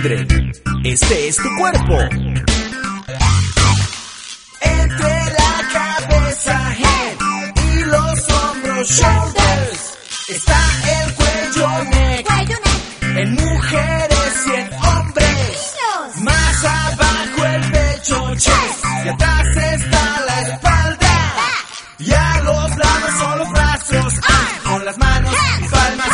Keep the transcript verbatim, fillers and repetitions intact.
Children, este es tu cuerpo. Entre la cabeza, head, y los hombros, shoulders, está el cuello, neck, Cuello, neck. en mujeres y en hombres. Niños. Más abajo el pecho, chest, y atrás está la espalda. Y a los lados son los brazos, ah, con las manos y palmas